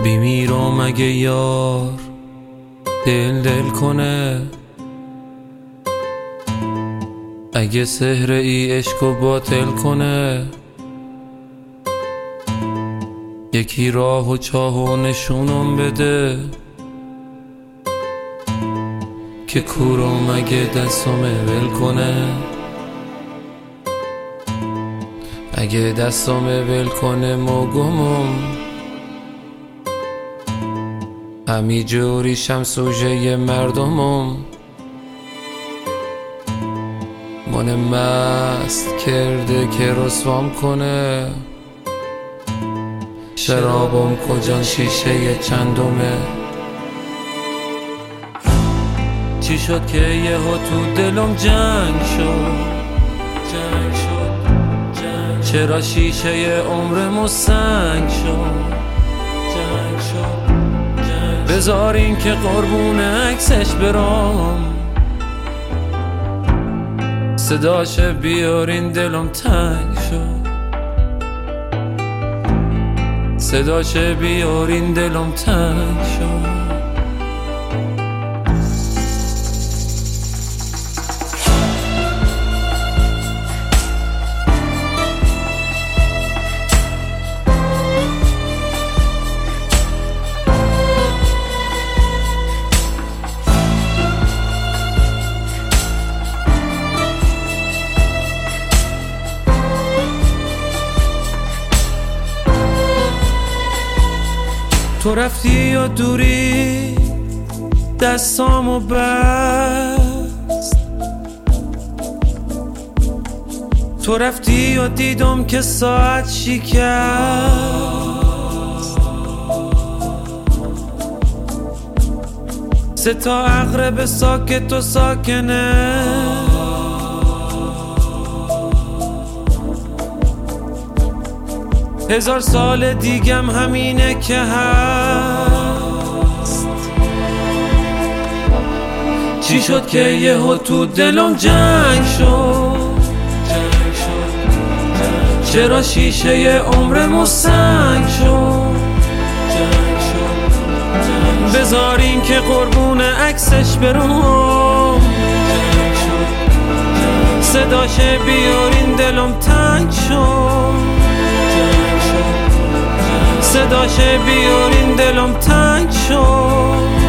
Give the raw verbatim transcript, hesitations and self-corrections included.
بیمیرم اگه یار دل دل کنه، اگه سحر ای عشقو باطل کنه. یکی راه و چاه و نشونم بده که کورم اگه دستم ول کنه. اگه دستم ول کنه موگمم همی جوریشم سوژه مردمم. من مست کرده که رسوام کنه، شرابم کجان شیشه چندمه. چی شد که یهو تو دلم جنگ شد، جنگ شد، جنگ. چرا شیشه عمرمو سنگ شد، جنگ شد، جنگ. بذارین که قربون عکسش برام، صداش بیارین دلم تنگ شد، صداش بیارین دلم تنگ شد. تو رفتی یا دوری دستامو بست، تو رفتی یا دیدم که ساعت شکست. سه تا عقرب ساکت و ساکنه، هزار سال دیگم همینه که هست. چی شد که یهو تو دلم جنگ شد، جنگ شد، جنگ. چرا شیشه عمرمو سنگ شد، جنگ شد، جنگ. بذارین که قربون عکسش برم، جنگ شد، جنگ. صداش بیارین دلم تنگ شد، صداش بیارین دلم تنگ شد.